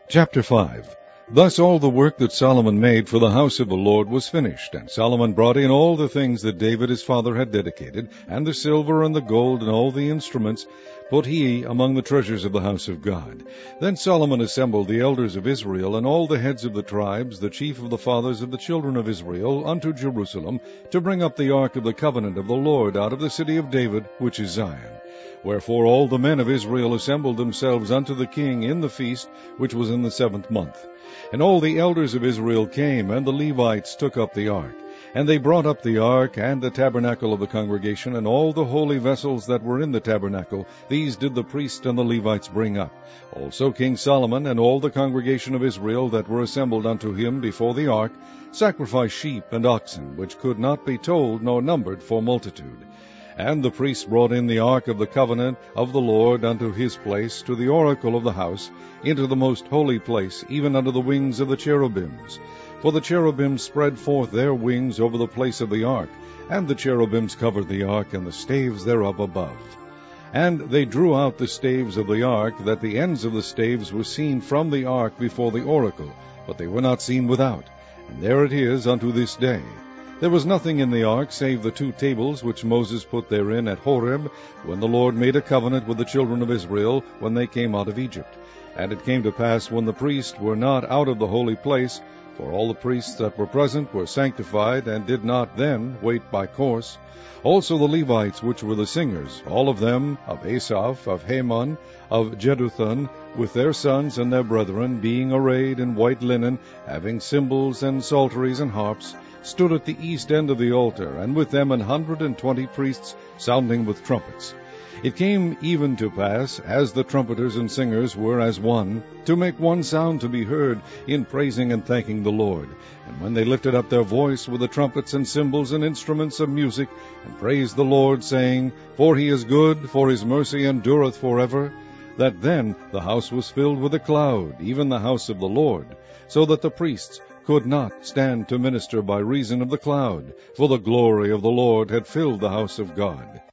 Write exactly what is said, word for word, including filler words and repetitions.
Chapter five. Thus all the work that Solomon made for the house of the Lord was finished, and Solomon brought in all the things that David his father had dedicated, and the silver and the gold and all the instruments, put he among the treasures of the house of God. Then Solomon assembled the elders of Israel, and all the heads of the tribes, the chief of the fathers of the children of Israel, unto Jerusalem, to bring up the ark of the covenant of the Lord out of the city of David, which is Zion. Wherefore all the men of Israel assembled themselves unto the king in the feast, which was in the seventh month. And all the elders of Israel came, and the Levites took up the ark. And they brought up the ark, and the tabernacle of the congregation, and all the holy vessels that were in the tabernacle, these did the priests and the Levites bring up. Also King Solomon and all the congregation of Israel that were assembled unto him before the ark sacrificed sheep and oxen, which could not be told nor numbered for multitude. And the priests brought in the ark of the covenant of the Lord unto his place, to the oracle of the house, into the most holy place, even under the wings of the cherubims. For the cherubims spread forth their wings over the place of the ark, and the cherubims covered the ark, and the staves thereof above. And they drew out the staves of the ark, that the ends of the staves were seen from the ark before the oracle, but they were not seen without. And there it is unto this day. There was nothing in the ark save the two tables which Moses put therein at Horeb, when the Lord made a covenant with the children of Israel, when they came out of Egypt. And it came to pass, when the priests were not out of the holy place, for all the priests that were present were sanctified, and did not then wait by course. Also the Levites, which were the singers, all of them, of Asaph, of Heman, of Jeduthun, with their sons and their brethren, being arrayed in white linen, having cymbals and psalteries and harps, stood at the east end of the altar, and with them an hundred and twenty priests sounding with trumpets. It came even to pass, as the trumpeters and singers were as one, to make one sound to be heard in praising and thanking the Lord. And when they lifted up their voice with the trumpets and cymbals and instruments of music, and praised the Lord, saying, For he is good, for his mercy endureth forever, that then the house was filled with a cloud, even the house of the Lord, so that the priests could not stand to minister by reason of the cloud, for the glory of the Lord had filled the house of God.